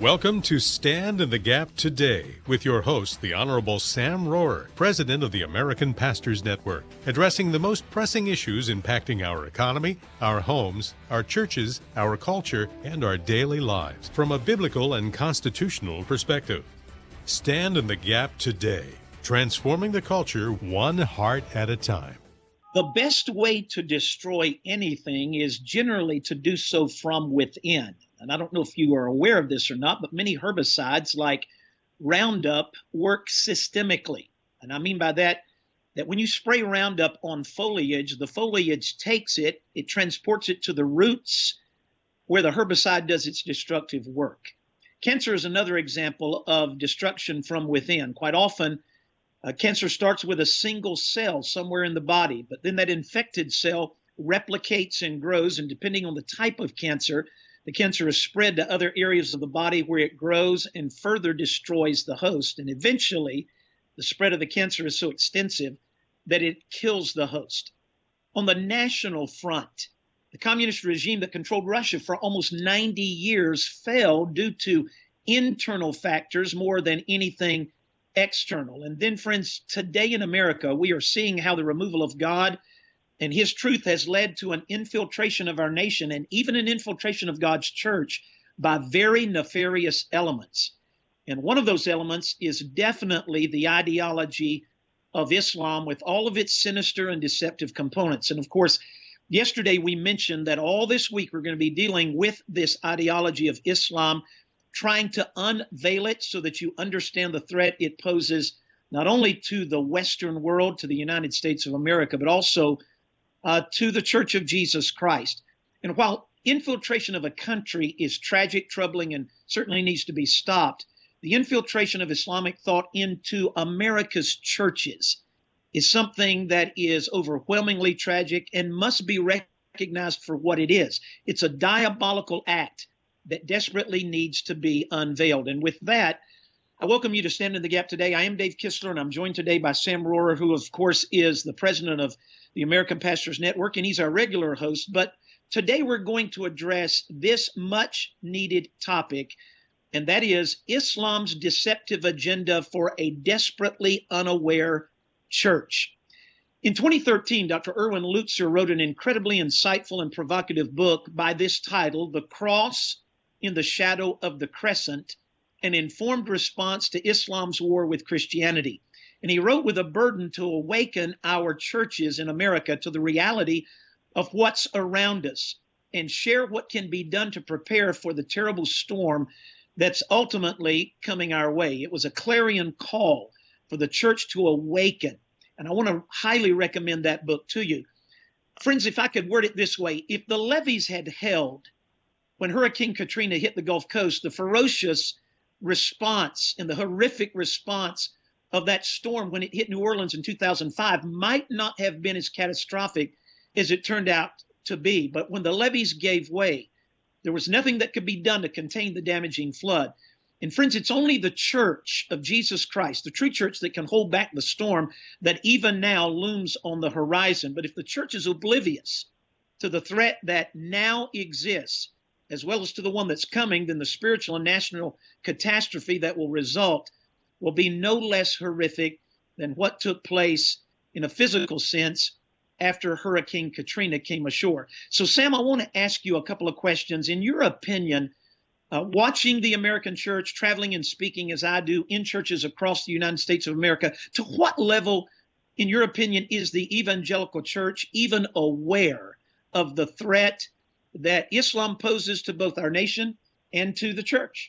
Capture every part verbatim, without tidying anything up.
Welcome to Stand in the Gap Today with your host, the Honorable Sam Rohrer, President of the American Pastors Network, addressing the most pressing issues impacting our economy, our homes, our churches, our culture, and our daily lives from a biblical and constitutional perspective. Stand in the Gap Today, transforming the culture one heart at a time. The best way to destroy anything is generally to do so from within. And I don't know if you are aware of this or not, but many herbicides like Roundup work systemically. And I mean by that, that when you spray Roundup on foliage, the foliage takes it, it transports it to the roots where the herbicide does its destructive work. Cancer is another example of destruction from within. Quite often, uh, cancer starts with a single cell somewhere in the body, but then that infected cell replicates and grows, and depending on the type of cancer, the cancer is spread to other areas of the body where it grows and further destroys the host. And eventually, the spread of the cancer is so extensive that it kills the host. On the national front, the communist regime that controlled Russia for almost ninety years fell due to internal factors more than anything external. And then, friends, today in America, we are seeing how the removal of God and his truth has led to an infiltration of our nation and even an infiltration of God's church by very nefarious elements. And one of those elements is definitely the ideology of Islam with all of its sinister and deceptive components. And of course, yesterday we mentioned that all this week we're going to be dealing with this ideology of Islam, trying to unveil it so that you understand the threat it poses not only to the Western world, to the United States of America, but also Uh, to the Church of Jesus Christ. And while infiltration of a country is tragic, troubling, and certainly needs to be stopped, the infiltration of Islamic thought into America's churches is something that is overwhelmingly tragic and must be recognized for what it is. It's a diabolical act that desperately needs to be unveiled. And with that, I welcome you to Stand in the Gap today. I am Dave Kistler, and I'm joined today by Sam Rohrer, who, of course, is the president of the American Pastors Network, and he's our regular host. But today we're going to address this much-needed topic, and that is Islam's deceptive agenda for a desperately unaware church. In twenty thirteen, Doctor Erwin Lutzer wrote an incredibly insightful and provocative book by this title, The Cross in the Shadow of the Crescent, an informed response to Islam's war with Christianity. And he wrote with a burden to awaken our churches in America to the reality of what's around us and share what can be done to prepare for the terrible storm that's ultimately coming our way. It was a clarion call for the church to awaken. And I want to highly recommend that book to you. Friends, if I could word it this way, if the levees had held when Hurricane Katrina hit the Gulf Coast, the ferocious response and the horrific response of that storm when it hit New Orleans in two thousand five might not have been as catastrophic as it turned out to be. But when the levees gave way, there was nothing that could be done to contain the damaging flood. And friends, it's only the church of Jesus Christ, the true church, that can hold back the storm that even now looms on the horizon. But if the church is oblivious to the threat that now exists, as well as to the one that's coming, then the spiritual and national catastrophe that will result will be no less horrific than what took place in a physical sense after Hurricane Katrina came ashore. So, Sam, I want to ask you a couple of questions. In your opinion, uh, watching the American church, traveling and speaking as I do in churches across the United States of America, to what level, in your opinion, is the evangelical church even aware of the threat that Islam poses to both our nation and to the church?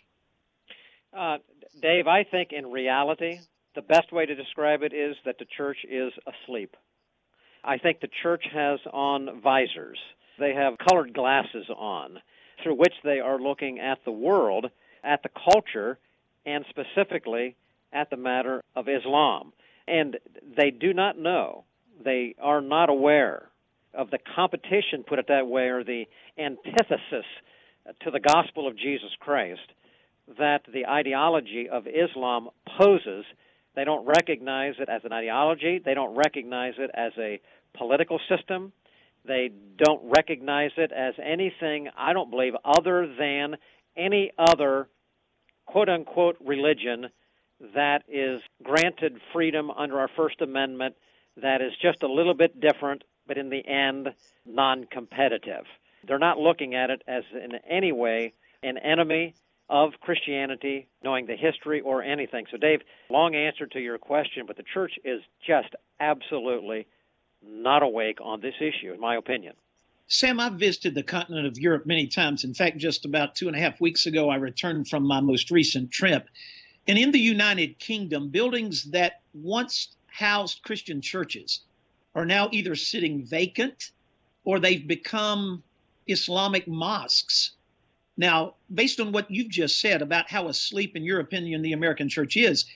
Uh, Dave, I think in reality, the best way to describe it is that the church is asleep. I think the church has on visors. They have colored glasses on through which they are looking at the world, at the culture, and specifically at the matter of Islam. And they do not know, they are not aware of the competition, put it that way, or the antithesis to the gospel of Jesus Christ that the ideology of Islam poses. They don't recognize it as an ideology. They don't recognize it as a political system. They don't recognize it as anything, I don't believe, other than any other quote-unquote religion that is granted freedom under our First Amendment, that is just a little bit different, but in the end, non-competitive. They're not looking at it as in any way an enemy of Christianity, knowing the history or anything. So, Dave, long answer to your question, but the church is just absolutely not awake on this issue, in my opinion. Sam, I've visited the continent of Europe many times. In fact, just about two and a half weeks ago, I returned from my most recent trip. And in the United Kingdom, buildings that once housed Christian churches are now either sitting vacant or they've become Islamic mosques. Now, based on what you've just said about how asleep, in your opinion, the American church is,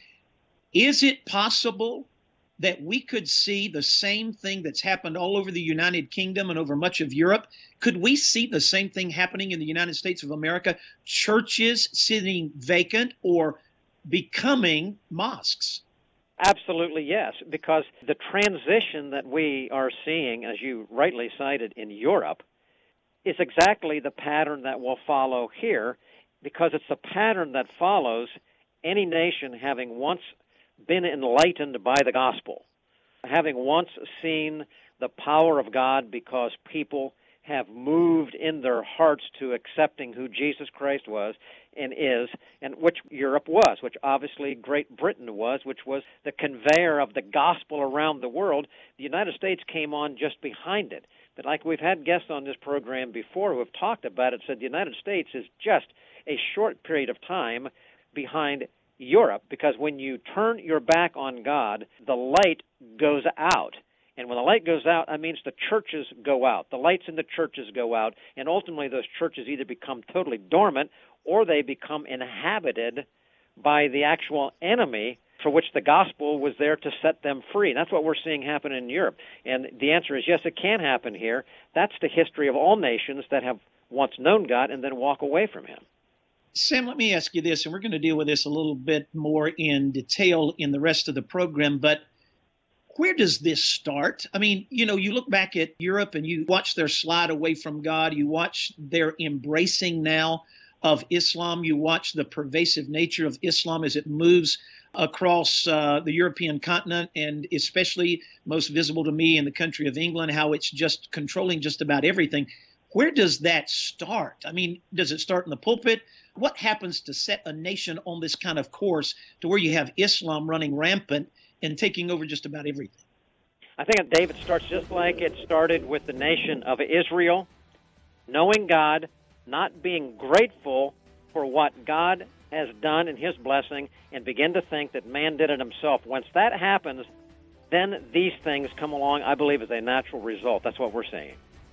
is it possible that we could see the same thing that's happened all over the United Kingdom and over much of Europe? Could we see the same thing happening in the United States of America? Churches sitting vacant or becoming mosques? Absolutely, yes, because the transition that we are seeing, as you rightly cited, in Europe, is exactly the pattern that will follow here, because it's the pattern that follows any nation having once been enlightened by the gospel, having once seen the power of God because people have moved in their hearts to accepting who Jesus Christ was and is, and which Europe was, which obviously Great Britain was, which was the conveyor of the gospel around the world. The United States came on just behind it. But like we've had guests on this program before who have talked about it, said the United States is just a short period of time behind Europe, because when you turn your back on God, the light goes out. And when the light goes out, that means the churches go out. The lights in the churches go out, and ultimately those churches either become totally dormant or they become inhabited by the actual enemy for which the gospel was there to set them free. And that's what we're seeing happen in Europe. And the answer is yes, it can happen here. That's the history of all nations that have once known God and then walk away from him. Sam, let me ask you this, and we're going to deal with this a little bit more in detail in the rest of the program, but where does this start? I mean, you know, you look back at Europe and you watch their slide away from God. You watch their embracing now of Islam. You watch the pervasive nature of Islam as it moves across uh, the European continent, and especially most visible to me in the country of England, how it's just controlling just about everything. Where does that start? I mean, does it start in the pulpit? What happens to set a nation on this kind of course to where you have Islam running rampant and taking over just about everything? I think, David, starts just like it started with the nation of Israel, knowing God, not being grateful for what God has done in his blessing, and begin to think that man did it himself. Once that happens, then these things come along, I believe, as a natural result. That's what we're seeing.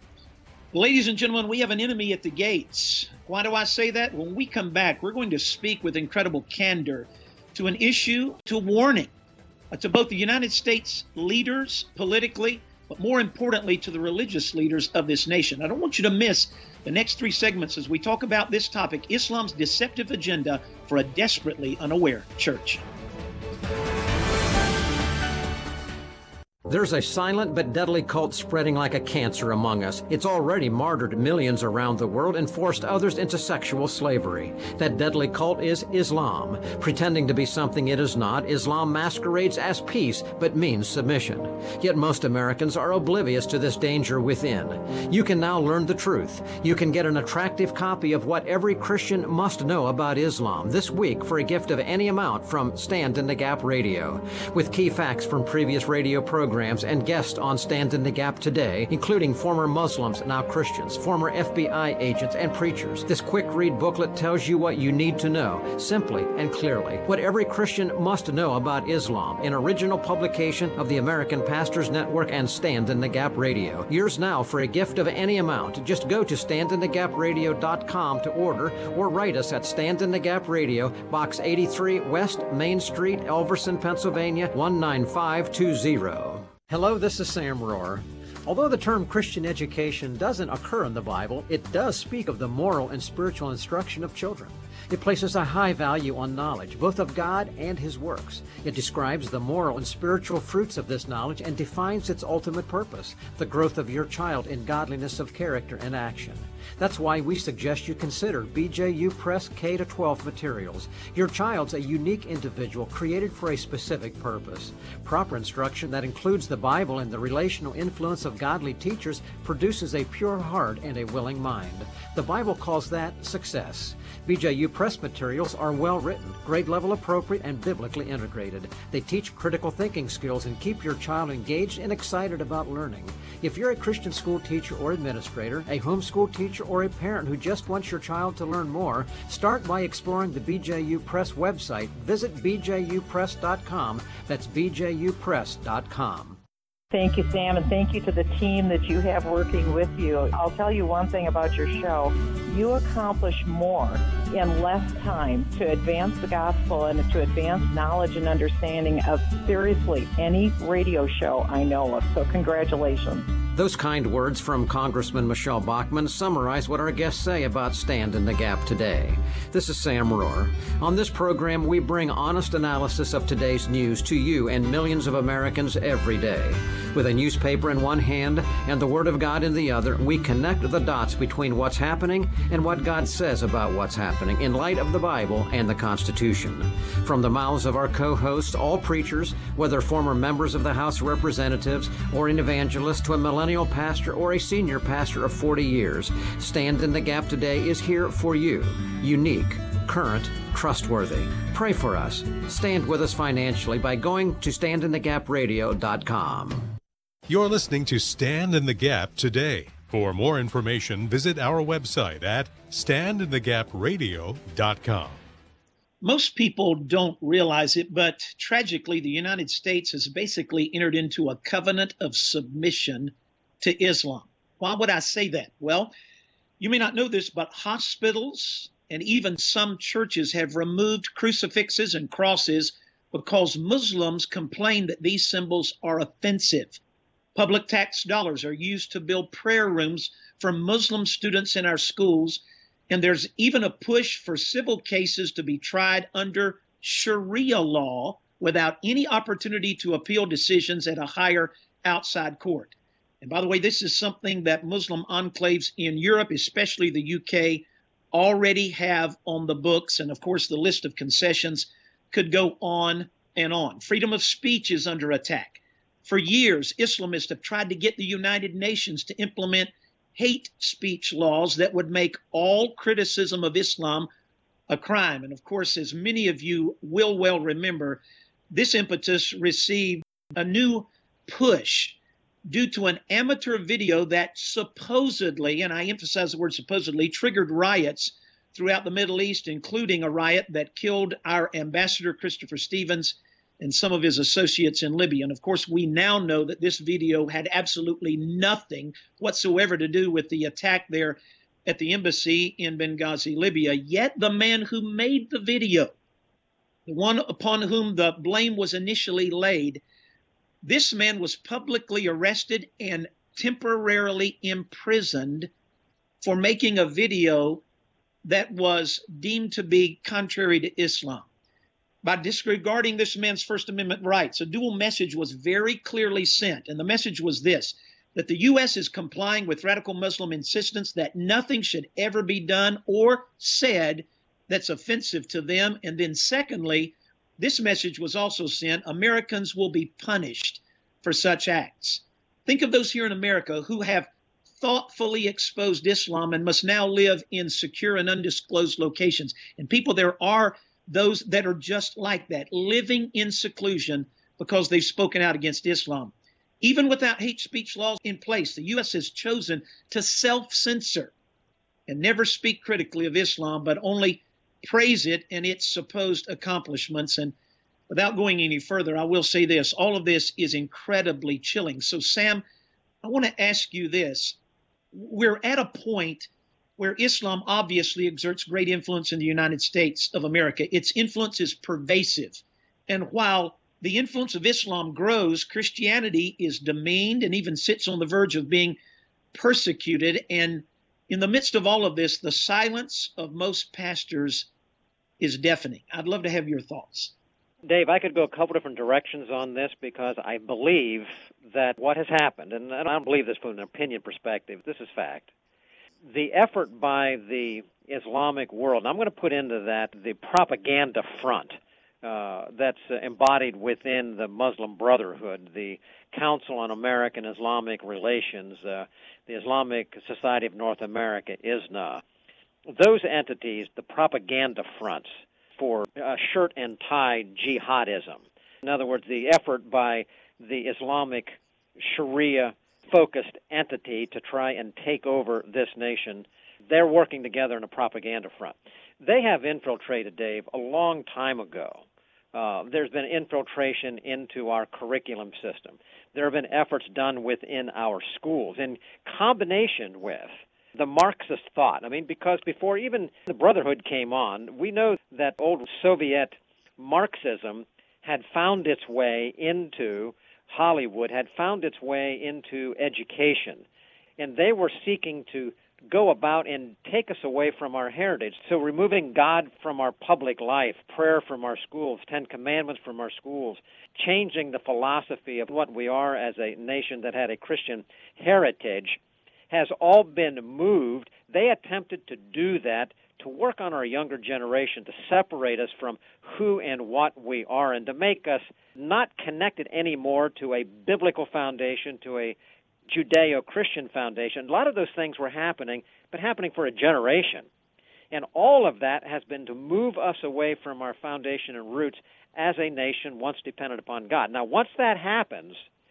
Ladies and gentlemen, we have an enemy at the gates. Why do I say that? When we come back, we're going to speak with incredible candor to an issue, to a warning, uh, to both the United States leaders politically, but more importantly, to the religious leaders of this nation. I don't want you to miss the next three segments as we talk about this topic, Islam's deceptive agenda for a desperately unaware church. There's a silent but deadly cult spreading like a cancer among us. It's already martyred millions around the world and forced others into sexual slavery. That deadly cult is Islam. Pretending to be something it is not, Islam masquerades as peace but means submission. Yet most Americans are oblivious to this danger within. You can now learn the truth. You can get an attractive copy of What Every Christian Must Know About Islam this week for a gift of any amount from Stand in the Gap Radio. With key facts from previous radio programs and guests on Stand in the Gap today, including former Muslims, now Christians, former F B I agents, and preachers. This quick-read booklet tells you what you need to know, simply and clearly. What Every Christian Must Know About Islam, an original publication of the American Pastors Network and Stand in the Gap Radio. Yours now for a gift of any amount. Just go to stand in the gap radio dot com to order, or write us at Stand in the Gap Radio, Box eighty-three, West Main Street, Elverson, Pennsylvania, one nine five two zero. Hello, this is Sam Rohr. Although the term Christian education doesn't occur in the Bible, it does speak of the moral and spiritual instruction of children. It places a high value on knowledge, both of God and His works. It describes the moral and spiritual fruits of this knowledge and defines its ultimate purpose, the growth of your child in godliness of character and action. That's why we suggest you consider B J U Press K to twelve materials. Your child's a unique individual created for a specific purpose. Proper instruction that includes the Bible and the relational influence of godly teachers produces a pure heart and a willing mind. The Bible calls that success. B J U Press materials are well written, grade level appropriate, and biblically integrated. They teach critical thinking skills and keep your child engaged and excited about learning. If you're a Christian school teacher or administrator, a homeschool teacher, or a parent who just wants your child to learn more, start by exploring the B J U Press website. Visit b j u press dot com. That's b j u press dot com. Thank you, Sam, and thank you to the team that you have working with you. I'll tell you one thing about your show. You accomplish more in less time to advance the gospel and to advance knowledge and understanding of seriously any radio show I know of. So congratulations. Those kind words from Congressman Michelle Bachmann summarize what our guests say about Stand in the Gap today. This is Sam Rohrer. On this program, we bring honest analysis of today's news to you and millions of Americans every day. With a newspaper in one hand and the Word of God in the other, we connect the dots between what's happening and what God says about what's happening in light of the Bible and the Constitution. From the mouths of our co-hosts, all preachers, whether former members of the House of Representatives or an evangelist to a millennial pastor or a senior pastor of forty years, Stand in the Gap today is here for you. Unique, current, trustworthy. Pray for us. Stand with us financially by going to stand in the gap radio dot com. You're listening to Stand in the Gap today. For more information, visit our website at stand in the gap radio dot com. Most people don't realize it, but tragically, the United States has basically entered into a covenant of submission to Islam. Why would I say that? Well, you may not know this, but hospitals and even some churches have removed crucifixes and crosses because Muslims complain that these symbols are offensive. Public tax dollars are used to build prayer rooms for Muslim students in our schools, and there's even a push for civil cases to be tried under Sharia law without any opportunity to appeal decisions at a higher outside court. And by the way, this is something that Muslim enclaves in Europe, especially the U K, already have on the books. And of course, the list of concessions could go on and on. Freedom of speech is under attack. For years, Islamists have tried to get the United Nations to implement hate speech laws that would make all criticism of Islam a crime. And of course, as many of you will well remember, this impetus received a new push due to an amateur video that supposedly, and I emphasize the word supposedly, triggered riots throughout the Middle East, including a riot that killed our ambassador, Christopher Stevens, and some of his associates in Libya. And of course, we now know that this video had absolutely nothing whatsoever to do with the attack there at the embassy in Benghazi, Libya. Yet the man who made the video, the one upon whom the blame was initially laid, this man was publicly arrested and temporarily imprisoned for making a video that was deemed to be contrary to Islam. By disregarding this man's First Amendment rights, a dual message was very clearly sent. And the message was this, that the U S is complying with radical Muslim insistence that nothing should ever be done or said that's offensive to them. And then secondly, this message was also sent, Americans will be punished for such acts. Think of those here in America who have thoughtfully exposed Islam and must now live in secure and undisclosed locations. And people, there are those that are just like that, living in seclusion because they've spoken out against Islam. Even without hate speech laws in place, the U S has chosen to self-censor and never speak critically of Islam, but only praise it and its supposed accomplishments. And without going any further, I will say this, all of this is incredibly chilling. So Sam, I want to ask you this. We're at a point where Islam obviously exerts great influence in the United States of America. Its influence is pervasive. And while the influence of Islam grows, Christianity is demeaned and even sits on the verge of being persecuted. And in the midst of all of this, the silence of most pastors is deafening. I'd love to have your thoughts. Dave, I could go a couple different directions on this because I believe that what has happened, and I don't believe this from an opinion perspective, this is fact. The effort by the Islamic world, and I'm going to put into that the propaganda front uh, that's uh, embodied within the Muslim Brotherhood, the Council on American Islamic Relations, uh, the Islamic Society of North America, I S N A. Those entities, the propaganda fronts for uh, shirt and tie jihadism. In other words, the effort by the Islamic Sharia-focused entity to try and take over this nation, they're working together in a propaganda front. They have infiltrated, Dave, a long time ago. Uh, there's been infiltration into our curriculum system. There have been efforts done within our schools in combination with the Marxist thought. I mean, because before even the Brotherhood came on, we know that old Soviet Marxism had found its way into Hollywood, had found its way into education, and they were seeking to go about and take us away from our heritage. So removing God from our public life, prayer from our schools, Ten Commandments from our schools, changing the philosophy of what we are as a nation that had a Christian heritage, has all been moved. They attempted to do that, to work on our younger generation, to separate us from who and what we are, and to make us not connected anymore to a biblical foundation, to a Judeo-Christian foundation. A lot of those things were happening, but happening for a generation. And all of that has been to move us away from our foundation and roots as a nation once dependent upon God. Now, once that happens,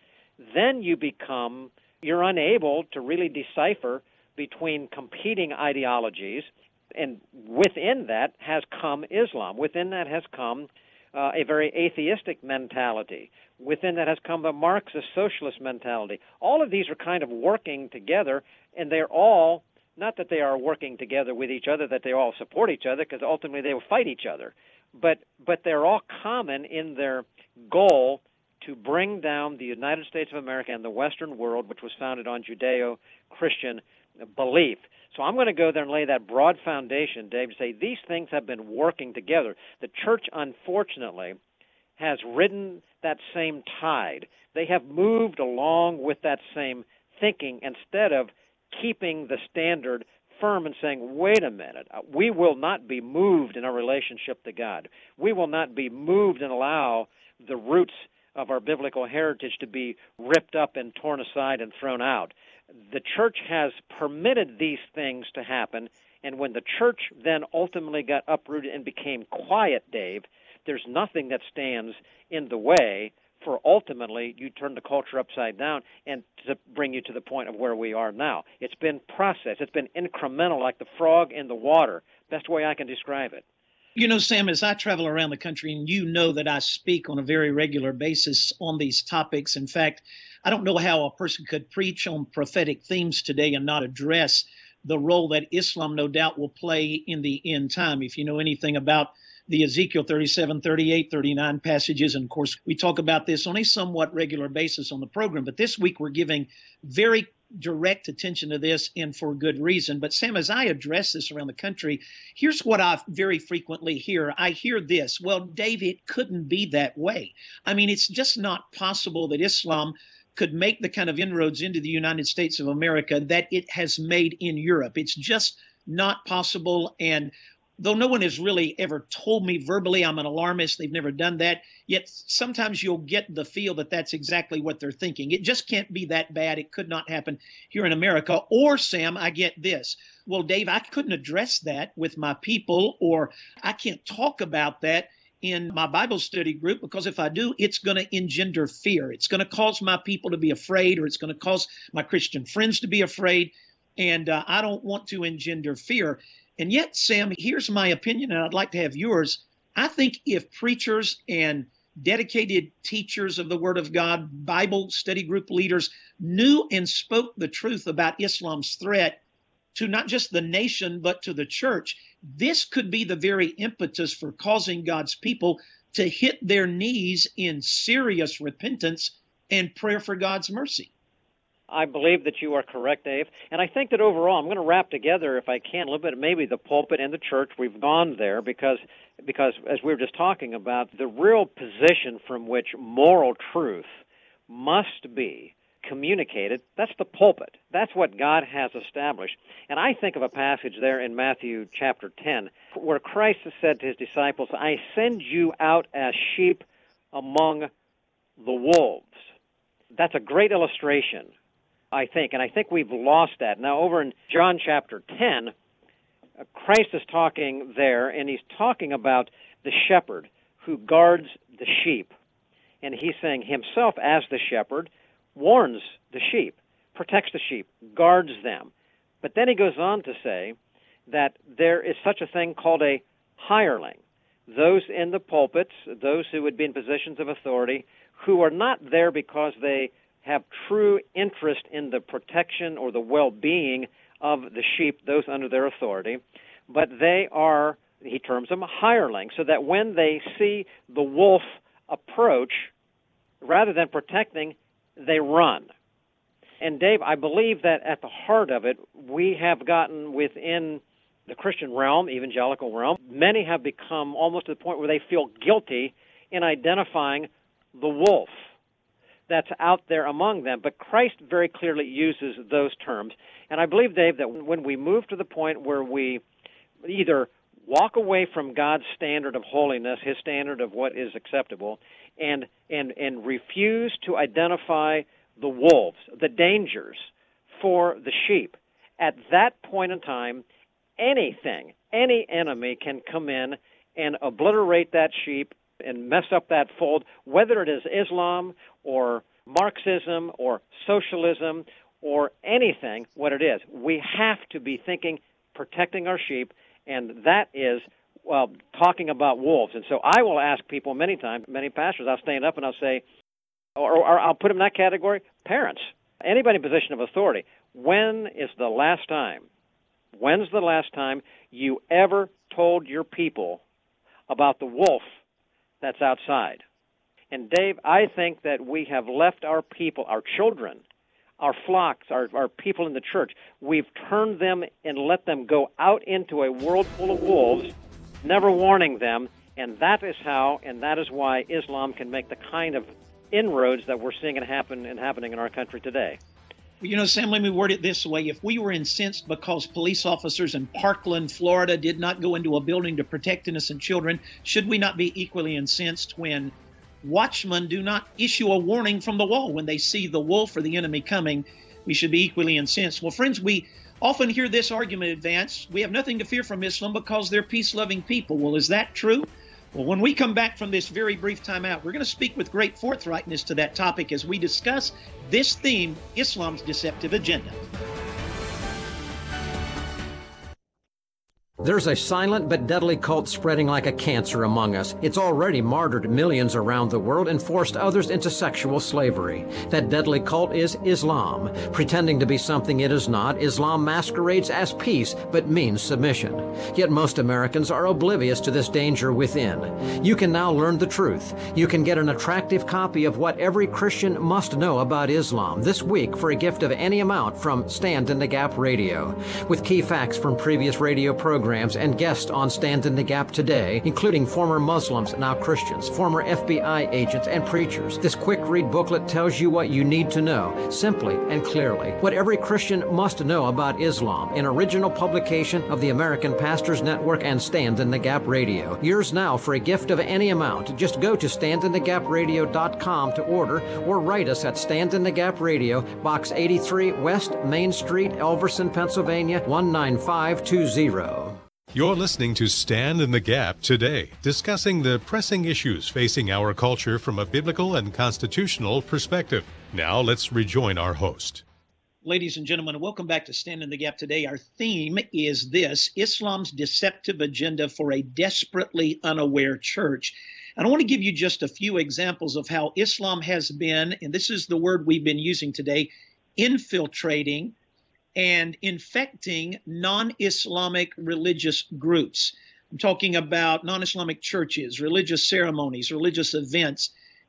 then you become, you're unable to really decipher between competing ideologies, and within that has come Islam. Within that has come uh, a very atheistic mentality. Within that has come a Marxist socialist mentality. All of these are kind of working together, and they're all, not that they are working together with each other, that they all support each other, because ultimately they will fight each other, but but they're all common in their goal to bring down the United States of America and the Western world, which was founded on Judeo-Christian belief. So I'm going to go there and lay that broad foundation, Dave, to say these things have been working together. The church, unfortunately, has ridden that same tide. They have moved along with that same thinking instead of keeping the standard firm and saying, wait a minute, we will not be moved in our relationship to God. We will not be moved and allow the roots of our biblical heritage to be ripped up and torn aside and thrown out. The church has permitted these things to happen, and when the church then ultimately got uprooted and became quiet, Dave, there's nothing that stands in the way for ultimately you turn the culture upside down and to bring you to the point of where we are now. It's been processed. It's been incremental, like the frog in the water. Best way I can describe it. You know, Sam, as I travel around the country, and you know that I speak on a very regular basis on these topics. In fact, I don't know how a person could preach on prophetic themes today and not address the role that Islam no doubt will play in the end time. If you know anything about the Ezekiel thirty-seven, thirty-eight, thirty-nine passages, and of course, we talk about this on a somewhat regular basis on the program. But this week, we're giving very direct attention to this, and for good reason. But Sam, as I address this around the country, here's what I very frequently hear. I hear this, well, Dave, it couldn't be that way. I mean, it's just not possible that Islam could make the kind of inroads into the United States of America that it has made in Europe. It's just not possible. And though no one has really ever told me verbally I'm an alarmist, they've never done that, yet sometimes you'll get the feel that that's exactly what they're thinking. It just can't be that bad. It could not happen here in America. Or, Sam, I get this. Well, Dave, I couldn't address that with my people, or I can't talk about that in my Bible study group, because if I do, it's going to engender fear. It's going to cause my people to be afraid, or it's going to cause my Christian friends to be afraid, and uh, I don't want to engender fear. And yet, Sam, here's my opinion, and I'd like to have yours. I think if preachers and dedicated teachers of the Word of God, Bible study group leaders, knew and spoke the truth about Islam's threat to not just the nation, but to the church, this could be the very impetus for causing God's people to hit their knees in serious repentance and prayer for God's mercy. I believe that you are correct, Dave. And I think that overall, I'm going to wrap together, if I can, a little bit, maybe the pulpit and the church. We've gone there because, because as we were just talking about, the real position from which moral truth must be communicated, that's the pulpit. That's what God has established. And I think of a passage there in Matthew chapter ten where Christ has said to his disciples, I send you out as sheep among the wolves. That's a great illustration, I think, and I think we've lost that. Now, over in John chapter ten, Christ is talking there, and he's talking about the shepherd who guards the sheep. And he's saying himself as the shepherd warns the sheep, protects the sheep, guards them. But then he goes on to say that there is such a thing called a hireling, those in the pulpits, those who would be in positions of authority, who are not there because they have true interest in the protection or the well-being of the sheep, those under their authority, but they are, he terms them, hirelings, so that when they see the wolf approach, rather than protecting, they run. And Dave, I believe that at the heart of it, we have gotten within the Christian realm, evangelical realm, many have become almost to the point where they feel guilty in identifying the wolf that's out there among them. But Christ very clearly uses those terms. And I believe, Dave, that when we move to the point where we either walk away from God's standard of holiness, his standard of what is acceptable, and and and refuse to identify the wolves, the dangers for the sheep, at that point in time, anything, any enemy can come in and obliterate that sheep and mess up that fold, whether it is Islam or Marxism or socialism or anything, what it is. We have to be thinking, protecting our sheep, and that is, well, talking about wolves. And so I will ask people many times, many pastors, I'll stand up and I'll say, or, or I'll put them in that category, parents, anybody in position of authority, when is the last time, when's the last time you ever told your people about the wolf that's outside? And Dave, I think that we have left our people, our children, our flocks, our, our people in the church, we've turned them and let them go out into a world full of wolves, never warning them, and that is how, and that is why Islam can make the kind of inroads that we're seeing it happen and happening in our country today. You know, Sam, let me word it this way. If we were incensed because police officers in Parkland, Florida, did not go into a building to protect innocent children, should we not be equally incensed when watchmen do not issue a warning from the wall when they see the wolf or the enemy coming? We should be equally incensed. Well, friends, we often hear this argument advanced: we have nothing to fear from Islam because they're peace-loving people. Well, is that true? Well, when we come back from this very brief time out, we're going to speak with great forthrightness to that topic as we discuss this theme, Islam's deceptive agenda. There's a silent but deadly cult spreading like a cancer among us. It's already martyred millions around the world and forced others into sexual slavery. That deadly cult is Islam. Pretending to be something it is not, Islam masquerades as peace but means submission. Yet most Americans are oblivious to this danger within. You can now learn the truth. You can get an attractive copy of What Every Christian Must Know About Islam this week for a gift of any amount from Stand in the Gap Radio. With key facts from previous radio programs and guests on Stand in the Gap today, including former Muslims, now Christians, former F B I agents, and preachers. This quick-read booklet tells you what you need to know, simply and clearly. What Every Christian Must Know About Islam, an original publication of the American Pastors Network and Stand in the Gap Radio. Yours now for a gift of any amount. Just go to stand in the gap radio dot com to order, or write us at Stand in the Gap Radio, Box eighty-three, West Main Street, Elverson, Pennsylvania, one nine five two zero. You're listening to Stand in the Gap today, discussing the pressing issues facing our culture from a biblical and constitutional perspective. Now let's rejoin our host. Ladies and gentlemen, welcome back to Stand in the Gap today. Our theme is this: Islam's deceptive agenda for a desperately unaware church. And I want to give you just a few examples of how Islam has been, and this is the word we've been using today, infiltrating and infecting non-Islamic religious groups. I'm talking about non-Islamic churches, religious ceremonies, religious events.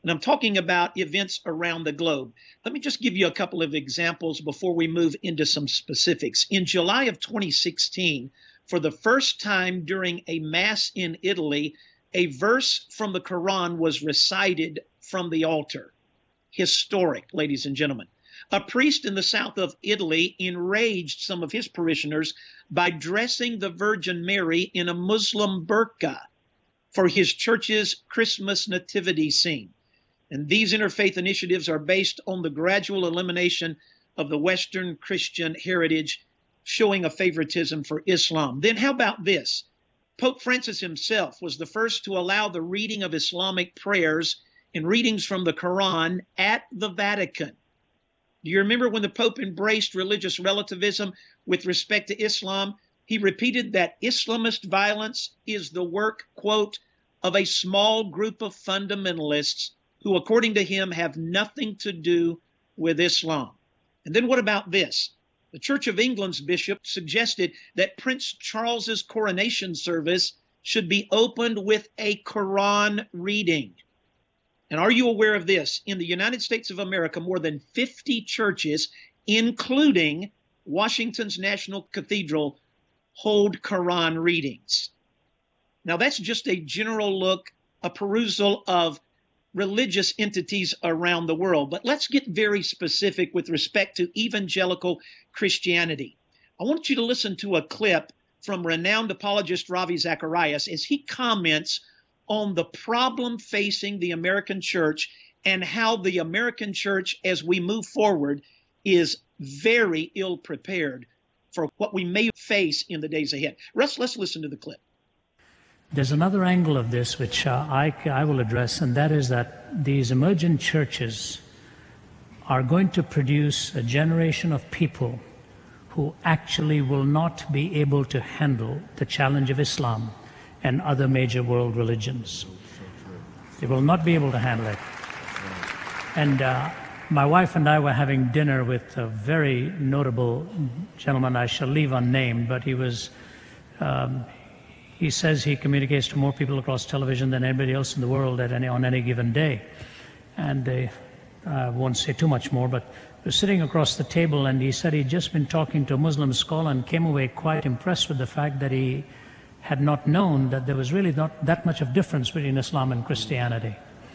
And I'm talking about events around the globe. Let me just give you a couple of examples before we move into some specifics. In July of twenty sixteen, for the first time during a mass in Italy, a verse from the Quran was recited from the altar. Historic, ladies and gentlemen. A priest in the south of Italy enraged some of his parishioners by dressing the Virgin Mary in a Muslim burqa for his church's Christmas nativity scene. And these interfaith initiatives are based on the gradual elimination of the Western Christian heritage, showing a favoritism for Islam. Then how about this? Pope Francis himself was the first to allow the reading of Islamic prayers and readings from the Quran at the Vatican. Do you remember when the Pope embraced religious relativism with respect to Islam? He repeated that Islamist violence is the work, quote, of a small group of fundamentalists who, according to him, have nothing to do with Islam. And then what about this? The Church of England's bishop suggested that Prince Charles's coronation service should be opened with a Quran reading. And are you aware of this? In the United States of America, more than fifty churches, including Washington's National Cathedral, hold Quran readings. Now, that's just a general look, a perusal of religious entities around the world. But let's get very specific with respect to evangelical Christianity. I want you to listen to a clip from renowned apologist Ravi Zacharias as he comments on the problem facing the American church and how the American church, as we move forward, is very ill prepared for what we may face in the days ahead. Russ, let's listen to the clip. There's another angle of this which uh, I, I will address, and that is that these emergent churches are going to produce a generation of people who actually will not be able to handle the challenge of Islam and other major world religions. They will not be able to handle it. And uh, my wife and I were having dinner with a very notable gentleman I shall leave unnamed, but he was, um, he says he communicates to more people across television than anybody else in the world at any, on any given day. And they, I won't say too much more, but we're sitting across the table, and he said he'd just been talking to a Muslim scholar and came away quite impressed with the fact that he had not known that there was really not that much of difference between Islam and Christianity.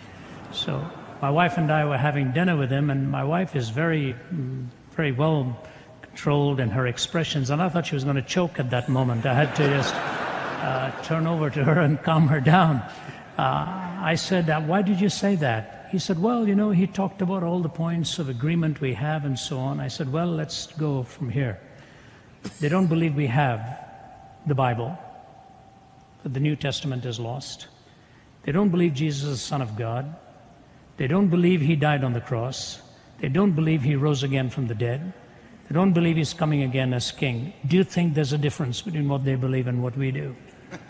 So my wife and I were having dinner with him, and my wife is very, very well controlled in her expressions, and I thought she was going to choke at that moment. I had to just uh, turn over to her and calm her down. Uh, I said, uh, why did you say that? He said, well, you know, he talked about all the points of agreement we have and so on. I said, well, let's go from here. They don't believe we have the Bible, that the New Testament is lost. They don't believe Jesus is the Son of God. They don't believe he died on the cross. They don't believe he rose again from the dead. They don't believe he's coming again as king. Do you think there's a difference between what they believe and what we do?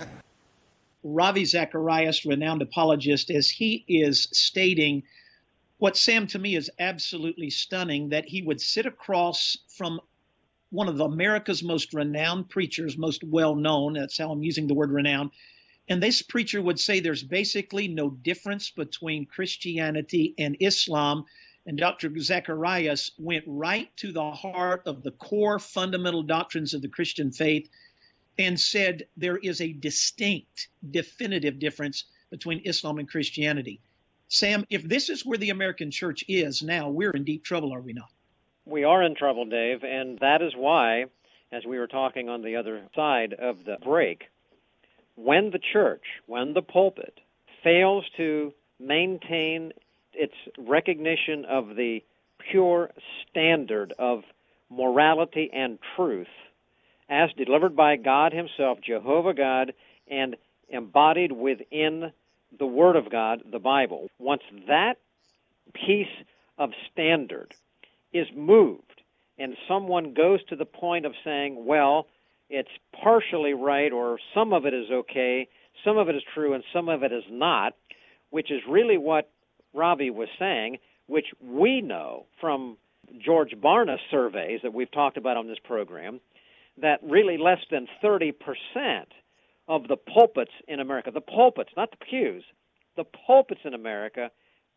Ravi Zacharias, renowned apologist, as he is stating what, Sam, to me is absolutely stunning, that he would sit across from one of America's most renowned preachers, most well-known, that's how I'm using the word renowned, and this preacher would say there's basically no difference between Christianity and Islam. And Doctor Zacharias went right to the heart of the core fundamental doctrines of the Christian faith and said there is a distinct, definitive difference between Islam and Christianity. Sam, if this is where the American church is now, we're in deep trouble, are we not? We are in trouble, Dave, and that is why, as we were talking on the other side of the break, when the church, when the pulpit fails to maintain its recognition of the pure standard of morality and truth as delivered by God himself, Jehovah God, and embodied within the Word of God, the Bible, once that piece of standard is moved and someone goes to the point of saying, well, it's partially right, or some of it is okay, some of it is true, and some of it is not, which is really what Ravi was saying, which we know from George Barna surveys that we've talked about on this program, that really less than thirty percent of the pulpits in America, the pulpits, not the pews, the pulpits in America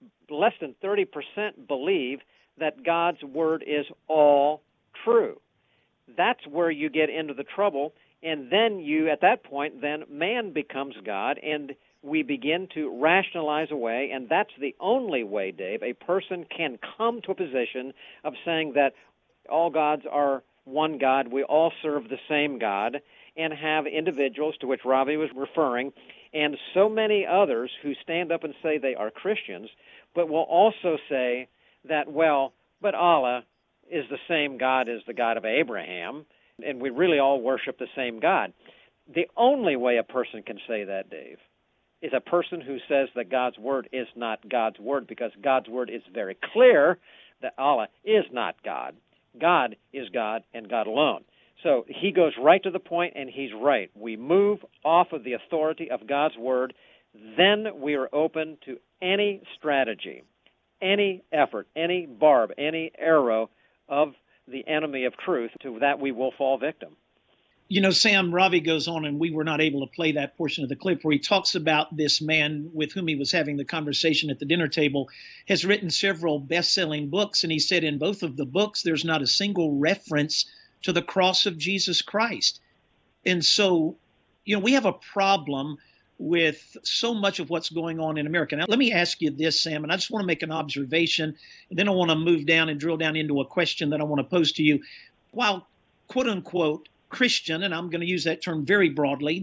less than thirty percent believe that God's word is all true. That's where you get into the trouble, and then you, at that point, then man becomes God, and we begin to rationalize away, and that's the only way, Dave, a person can come to a position of saying that all gods are one God, we all serve the same God, and have individuals, to which Ravi was referring, and so many others who stand up and say they are Christians, but will also say that, well, but Allah is the same God as the God of Abraham, and we really all worship the same God. The only way a person can say that, Dave, is a person who says that God's word is not God's word, because God's word is very clear that Allah is not God. God is God and God alone. So he goes right to the point, and he's right. We move off of the authority of God's word, then we are open to any strategy, any effort, any barb, any arrow of the enemy of truth, to that we will fall victim. You know, Sam, Ravi goes on, and we were not able to play that portion of the clip where he talks about this man with whom he was having the conversation at the dinner table, has written several best-selling books, and he said in both of the books there's not a single reference to the cross of Jesus Christ. And so, you know, we have a problem with so much of what's going on in America. Now, let me ask you this, Sam, and I just want to make an observation, and then I want to move down and drill down into a question that I want to pose to you. While, quote-unquote, Christian, and I'm going to use that term very broadly,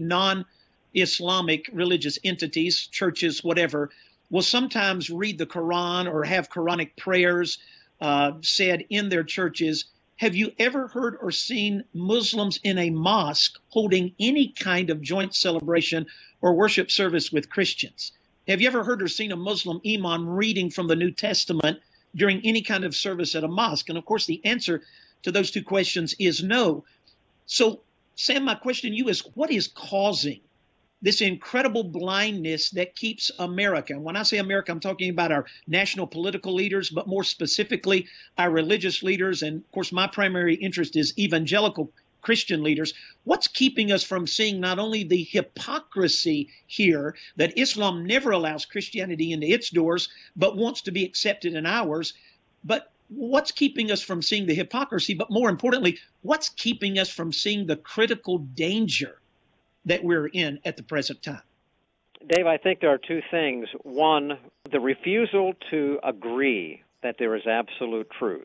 non-Islamic religious entities, churches, whatever, will sometimes read the Quran or have Quranic prayers uh, said in their churches. Have you ever heard or seen Muslims in a mosque holding any kind of joint celebration or worship service with Christians? Have you ever heard or seen a Muslim imam reading from the New Testament during any kind of service at a mosque? And of course, the answer to those two questions is no. So, Sam, my question to you is, what is causing this incredible blindness that keeps America? And when I say America, I'm talking about our national political leaders, but more specifically, our religious leaders. And of course, my primary interest is evangelical Christian leaders. What's keeping us from seeing not only the hypocrisy here that Islam never allows Christianity into its doors, but wants to be accepted in ours, but what's keeping us from seeing the hypocrisy, but more importantly, what's keeping us from seeing the critical danger that we're in at the present time? Dave, I think there are two things. One, the refusal to agree that there is absolute truth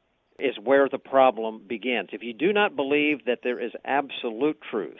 is where the problem begins. If you do not believe that there is absolute truth,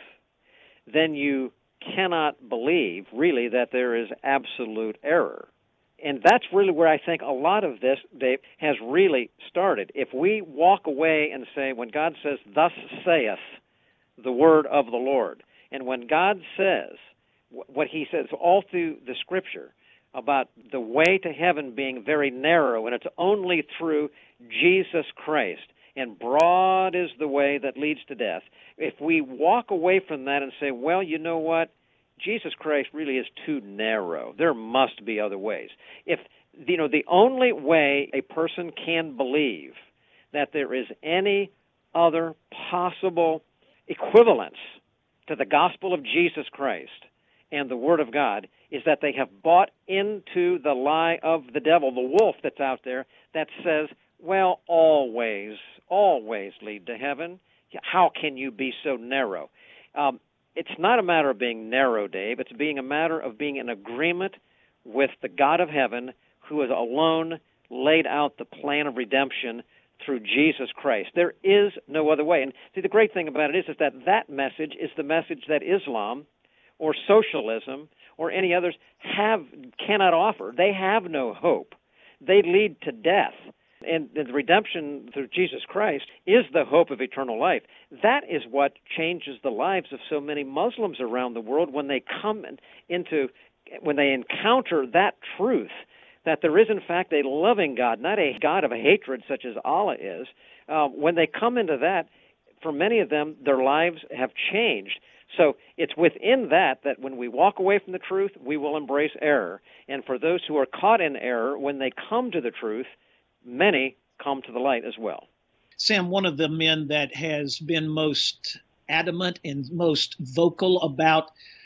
then you cannot believe, really, that there is absolute error. And that's really where I think a lot of this, Dave, has really started. If we walk away and say, when God says, thus saith the word of the Lord, and when God says what he says all through the Scripture about the way to heaven being very narrow, and it's only through Jesus Christ, and broad is the way that leads to death, if we walk away from that and say, well, you know what, Jesus Christ really is too narrow. There must be other ways. If, you know, the only way a person can believe that there is any other possible equivalence to the gospel of Jesus Christ and the Word of God is that they have bought into the lie of the devil, the wolf that's out there, that says, well, all ways, all ways lead to heaven. How can you be so narrow? Um, It's not a matter of being narrow, Dave. It's being a matter of being in agreement with the God of heaven, who has alone laid out the plan of redemption through Jesus Christ. There is no other way. And see, the great thing about it is, is that that message is the message that Islam or socialism or any others have cannot offer. They have no hope. They lead to death. And the redemption through Jesus Christ is the hope of eternal life. That is what changes the lives of so many Muslims around the world when they come into, when they encounter that truth, that there is in fact a loving God, not a God of hatred such as Allah is. Uh, when they come into that, for many of them, their lives have changed. So it's within that that when we walk away from the truth, we will embrace error. And for those who are caught in error, when they come to the truth, many come to the light as well. Sam, one of the men that has been most adamant and most vocal about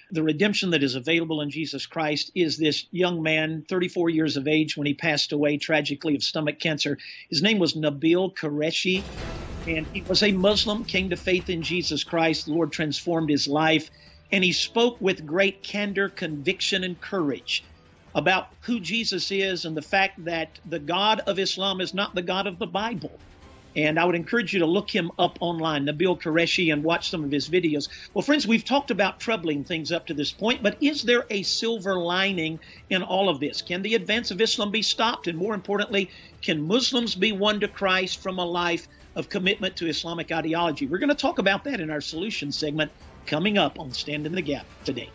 the redemption that is available in Jesus Christ is this young man, thirty-four years of age, when he passed away tragically of stomach cancer. His name was Nabil Qureshi, and he was a Muslim, came to faith in Jesus Christ. The Lord transformed his life, and he spoke with great candor, conviction, and courage about who Jesus is and the fact that the God of Islam is not the God of the Bible. And I would encourage you to look him up online, Nabil Qureshi, and watch some of his videos. Well, friends, we've talked about troubling things up to this point, but is there a silver lining in all of this? Can the advance of Islam be stopped? And more importantly, can Muslims be won to Christ from a life of commitment to Islamic ideology? We're going to talk about that in our solution segment coming up on Stand in the Gap today.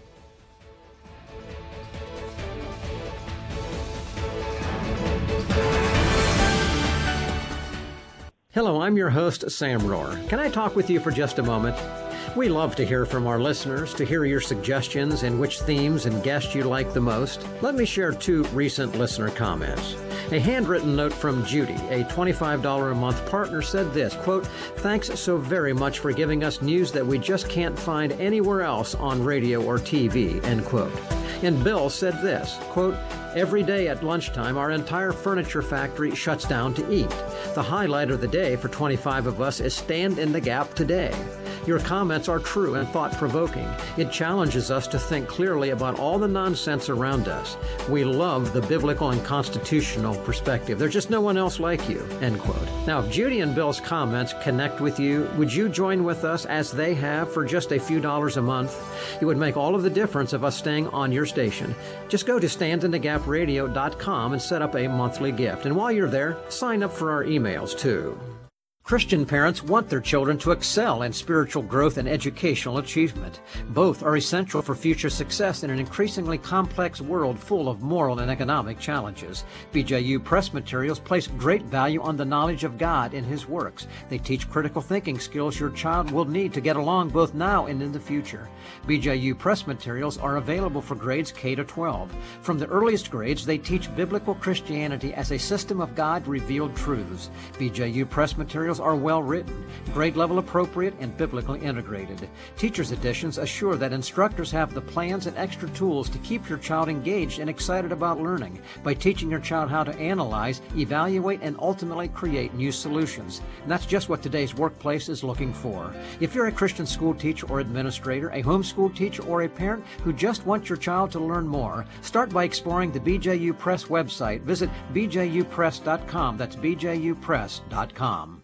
Hello, I'm your host, Sam Rohrer. Can I talk with you for just a moment? We love to hear from our listeners, to hear your suggestions and which themes and guests you like the most. Let me share two recent listener comments. A handwritten note from Judy, a twenty-five dollars a month partner, said this, quote, "Thanks so very much for giving us news that we just can't find anywhere else on radio or T V," end quote. And Bill said this, quote, "Every day at lunchtime, our entire furniture factory shuts down to eat. The highlight of the day for twenty-five of us is Stand in the Gap today. Your comments are true and thought-provoking. It challenges us to think clearly about all the nonsense around us. We love the biblical and constitutional perspective. There's just no one else like you," end quote. Now, if Judy and Bill's comments connect with you, would you join with us as they have for just a few dollars a month? It would make all of the difference of us staying on your station. Just go to stand in the gap radio dot com and set up a monthly gift. And while you're there, sign up for our emails too. Christian parents want their children to excel in spiritual growth and educational achievement. Both are essential for future success in an increasingly complex world full of moral and economic challenges. B J U Press Materials place great value on the knowledge of God in His works. They teach critical thinking skills your child will need to get along both now and in the future. B J U Press Materials are available for grades K to twelve. From the earliest grades, they teach biblical Christianity as a system of God-revealed truths. B J U Press Materials are well written, grade level appropriate, and biblically integrated. Teacher's editions assure that instructors have the plans and extra tools to keep your child engaged and excited about learning by teaching your child how to analyze, evaluate, and ultimately create new solutions. And that's just what today's workplace is looking for. If you're a Christian school teacher or administrator, a homeschool teacher, or a parent who just wants your child to learn more, start by exploring the B J U Press website. Visit b j u press dot com. That's b j u press dot com.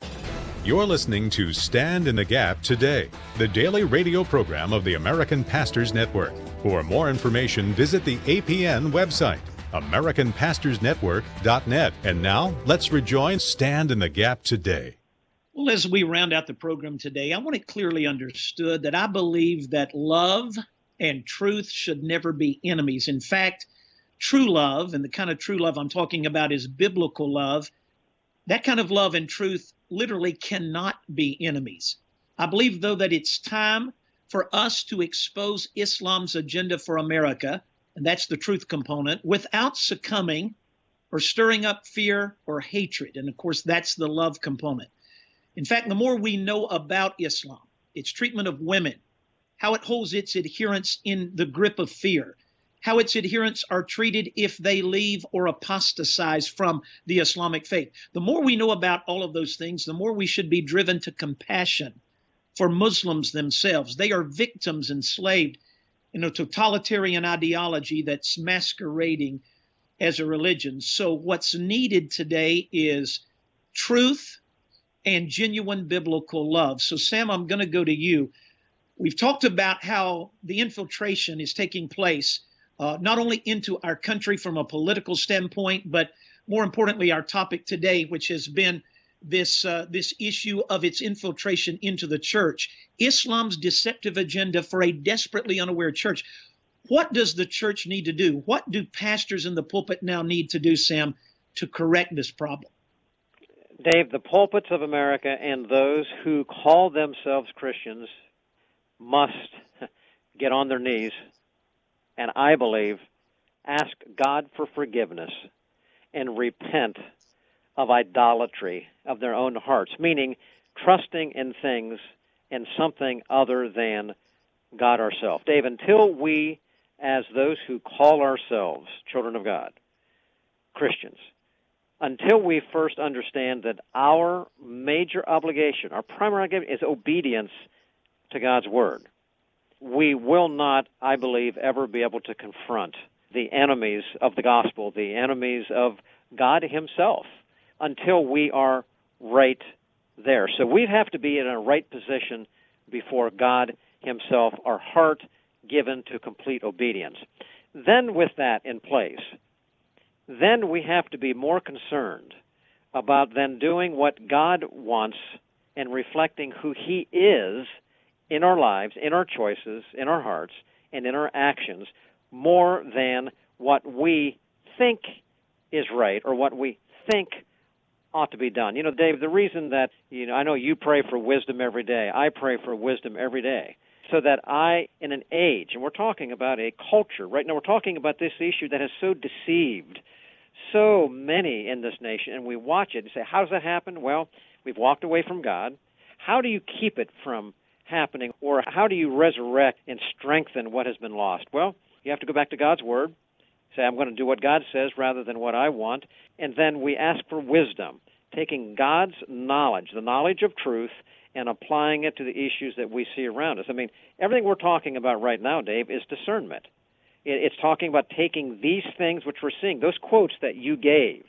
You're listening to Stand in the Gap Today, the daily radio program of the American Pastors Network. For more information, visit the A P N website, american pastors network dot net. And now, let's rejoin Stand in the Gap Today. Well, as we round out the program today, I want it clearly understood that I believe that love and truth should never be enemies. In fact, true love, and the kind of true love I'm talking about is biblical love, that kind of love and truth literally cannot be enemies. I believe, though, that it's time for us to expose Islam's agenda for America, and that's the truth component, without succumbing or stirring up fear or hatred. And of course, that's the love component. In fact, the more we know about Islam, its treatment of women, how it holds its adherents in the grip of fear, how its adherents are treated if they leave or apostatize from the Islamic faith. The more we know about all of those things, the more we should be driven to compassion for Muslims themselves. They are victims enslaved in a totalitarian ideology that's masquerading as a religion. So what's needed today is truth and genuine biblical love. So Sam, I'm going to go to you. We've talked about how the infiltration is taking place Uh, not only into our country from a political standpoint, but more importantly, our topic today, which has been this uh, this issue of its infiltration into the church, Islam's deceptive agenda for a desperately unaware church. What does the church need to do? What do pastors in the pulpit now need to do, Sam, to correct this problem? Dave, the pulpits of America and those who call themselves Christians must get on their knees and, I believe, ask God for forgiveness and repent of idolatry of their own hearts, meaning trusting in things and something other than God ourselves. Dave, until we, as those who call ourselves children of God, Christians, until we first understand that our major obligation, our primary obligation, is obedience to God's Word, we will not, I believe, ever be able to confront the enemies of the gospel, the enemies of God Himself, until we are right there. So we have to be in a right position before God Himself, our heart given to complete obedience. Then with that in place, then we have to be more concerned about then doing what God wants and reflecting who He is in our lives, in our choices, in our hearts, and in our actions, more than what we think is right or what we think ought to be done. You know, Dave, the reason that, you know, I know you pray for wisdom every day. I pray for wisdom every day so that I, in an age, and we're talking about a culture, right now we're talking about this issue that has so deceived so many in this nation, and we watch it and say, how does that happen? Well, we've walked away from God. How do you keep it from happening, or how do you resurrect and strengthen what has been lost? Well, you have to go back to God's Word, say, I'm going to do what God says rather than what I want, and then we ask for wisdom, taking God's knowledge, the knowledge of truth, and applying it to the issues that we see around us. I mean, everything we're talking about right now, Dave, is discernment. It's talking about taking these things which we're seeing, those quotes that you gave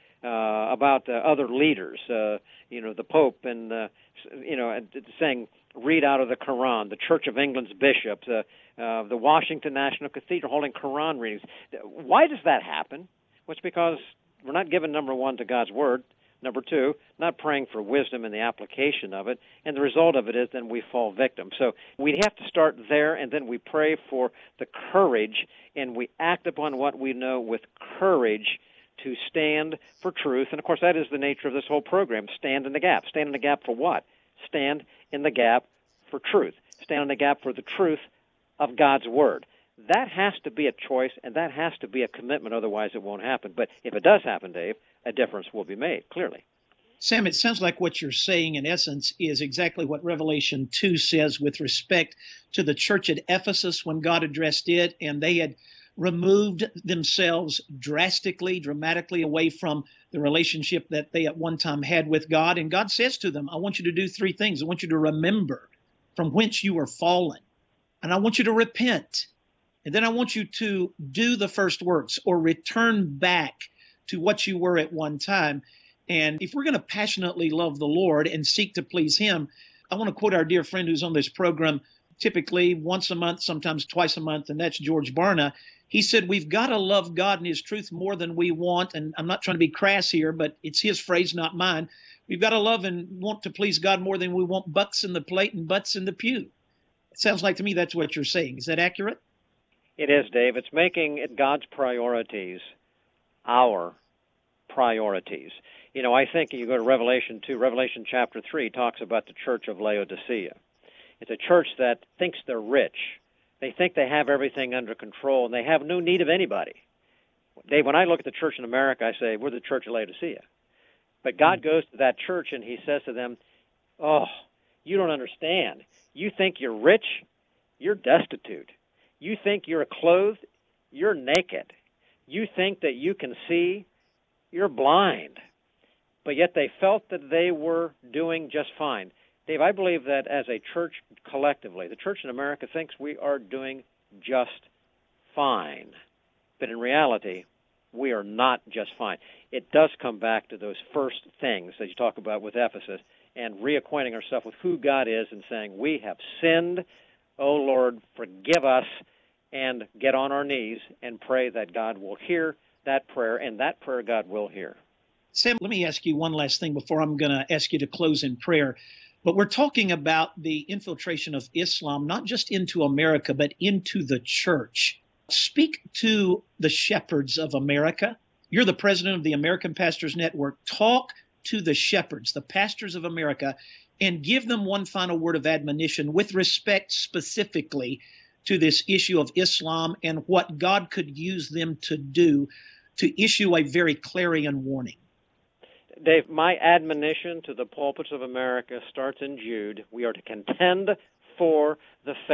uh, about uh, other leaders, uh, you know, the Pope, and, uh, you know, saying, read out of the Quran, the Church of England's bishops, uh, uh, the Washington National Cathedral holding Quran readings. Why does that happen? Well, it's because we're not given, number one, to God's Word. Number two, not praying for wisdom in the application of it, and the result of it is then we fall victim. So we have to start there, and then we pray for the courage, and we act upon what we know with courage to stand for truth. And, of course, that is the nature of this whole program, stand in the gap. Stand in the gap for what? Stand in the gap for truth. Stand in the gap for the truth of God's Word. That has to be a choice, and that has to be a commitment, otherwise it won't happen. But if it does happen, Dave, a difference will be made, clearly. Sam, it sounds like what you're saying, in essence, is exactly what Revelation two says with respect to the church at Ephesus when God addressed it, and they had removed themselves drastically, dramatically away from the relationship that they at one time had with God. And God says to them, I want you to do three things. I want you to remember from whence you were fallen, and I want you to repent. And then I want you to do the first works, or return back to what you were at one time. And if we're going to passionately love the Lord and seek to please Him, I want to quote our dear friend who's on this program typically once a month, sometimes twice a month, and that's George Barna. He said, we've got to love God and His truth more than we want. And I'm not trying to be crass here, but it's his phrase, not mine. We've got to love and want to please God more than we want butts in the plate and butts in the pew. It sounds like to me that's what you're saying. Is that accurate? It is, Dave. It's making it God's priorities our priorities. You know, I think you go to Revelation two, Revelation chapter three talks about the church of Laodicea. It's a church that thinks they're rich. They think they have everything under control, and they have no need of anybody. Dave, when I look at the church in America, I say, we're the church of Laodicea. But God goes to that church, and He says to them, oh, you don't understand. You think you're rich? You're destitute. You think you're clothed? You're naked. You think that you can see? You're blind. But yet they felt that they were doing just fine. Dave, I believe that as a church collectively, the church in America thinks we are doing just fine. But in reality, we are not just fine. It does come back to those first things that you talk about with Ephesus and reacquainting ourselves with who God is and saying, we have sinned. Oh, Lord, forgive us, and get on our knees and pray that God will hear that prayer, and that prayer God will hear. Sam, let me ask you one last thing before I'm going to ask you to close in prayer. But we're talking about the infiltration of Islam, not just into America, but into the church. Speak to the shepherds of America. You're the president of the American Pastors Network. Talk to the shepherds, the pastors of America, and give them one final word of admonition with respect specifically to this issue of Islam and what God could use them to do to issue a very clarion warning. Dave, my admonition to the pulpits of America starts in Jude. We are to contend for the faith,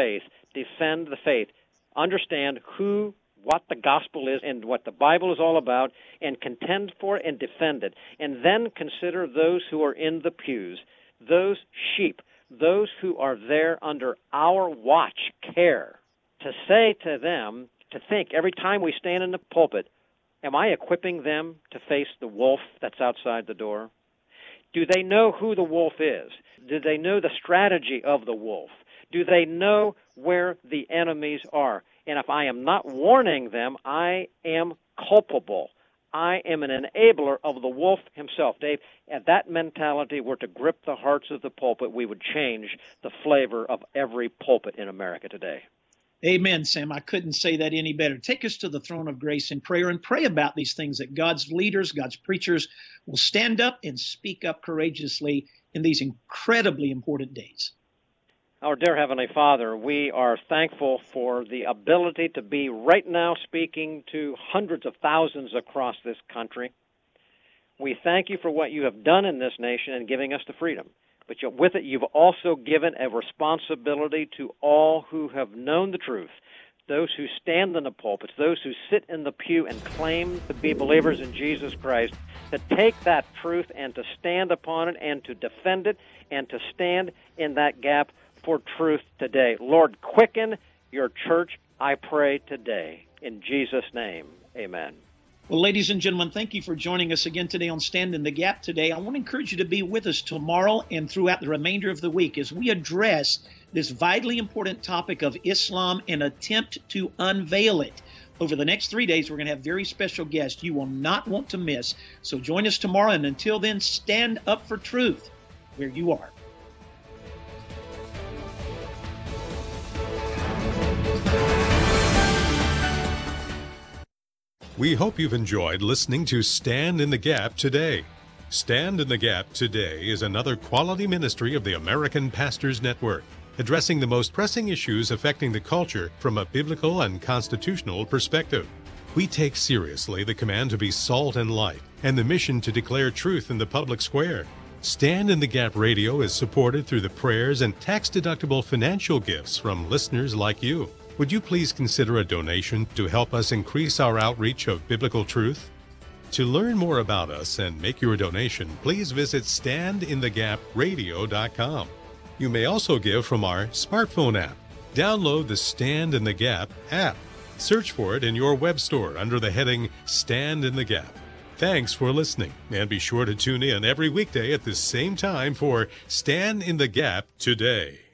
defend the faith. Understand who, what the gospel is and what the Bible is all about, and contend for it and defend it. And then consider those who are in the pews, those sheep, those who are there under our watch, care, to say to them, to think every time we stand in the pulpit, am I equipping them to face the wolf that's outside the door? Do they know who the wolf is? Do they know the strategy of the wolf? Do they know where the enemies are? And if I am not warning them, I am culpable. I am an enabler of the wolf himself. Dave, if that mentality were to grip the hearts of the pulpit, we would change the flavor of every pulpit in America today. Amen, Sam. I couldn't say that any better. Take us to the throne of grace in prayer and pray about these things, that God's leaders, God's preachers will stand up and speak up courageously in these incredibly important days. Our dear Heavenly Father, we are thankful for the ability to be right now speaking to hundreds of thousands across this country. We thank you for what you have done in this nation and giving us the freedom. But with it, you've also given a responsibility to all who have known the truth, those who stand in the pulpits, those who sit in the pew and claim to be believers in Jesus Christ, to take that truth and to stand upon it and to defend it and to stand in that gap for truth today. Lord, quicken your church, I pray today. In Jesus' name, amen. Well, ladies and gentlemen, thank you for joining us again today on Stand in the Gap today. I want to encourage you to be with us tomorrow and throughout the remainder of the week as we address this vitally important topic of Islam and attempt to unveil it. Over the next three days, we're going to have very special guests you will not want to miss. So join us tomorrow, and until then, stand up for truth where you are. We hope you've enjoyed listening to Stand in the Gap today. Stand in the Gap today is another quality ministry of the American Pastors Network, addressing the most pressing issues affecting the culture from a biblical and constitutional perspective. We take seriously the command to be salt and light and the mission to declare truth in the public square. Stand in the Gap Radio is supported through the prayers and tax-deductible financial gifts from listeners like you. Would you please consider a donation to help us increase our outreach of biblical truth? To learn more about us and make your donation, please visit stand in the gap radio dot com. You may also give from our smartphone app. Download the Stand in the Gap app. Search for it in your web store under the heading Stand in the Gap. Thanks for listening, and be sure to tune in every weekday at the same time for Stand in the Gap today.